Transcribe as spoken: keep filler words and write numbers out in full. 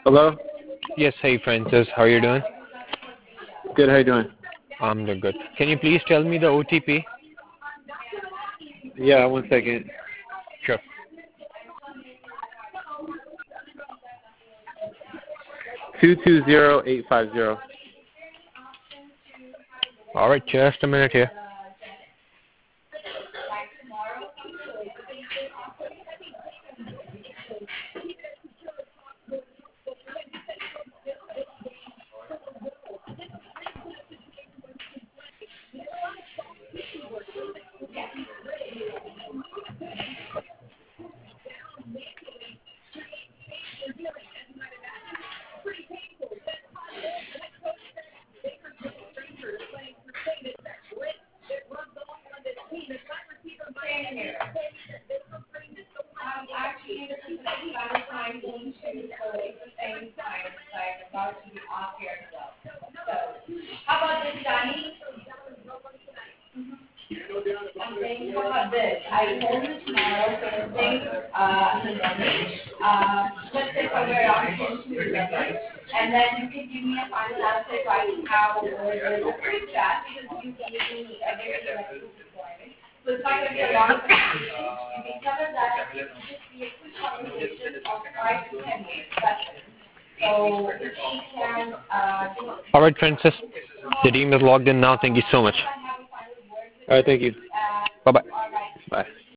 Hello? Yes, hey Francis, how are you doing? Good, how you doing? I'm doing good. Can you please tell me the O T P? Yeah, one second. Sure. Two two zero eight five zero. All right, just a minute here. How about this, Johnny? I'm saying, how about this? I told you tomorrow, Thursday, uh, in the morning, uh, let's say somewhere around ten to eleven, and then you can give me a final answer right now, or there's a quick chat, because you gave me a very electrical requirement. So it's not going to be a long conversation. You can tell us that it will just be a quick conversation of five to ten minutes. That's it. So if she can, uh, do it. All right, Francis. The team is logged in now. Thank you so much. All right, thank you. Bye-bye. Bye.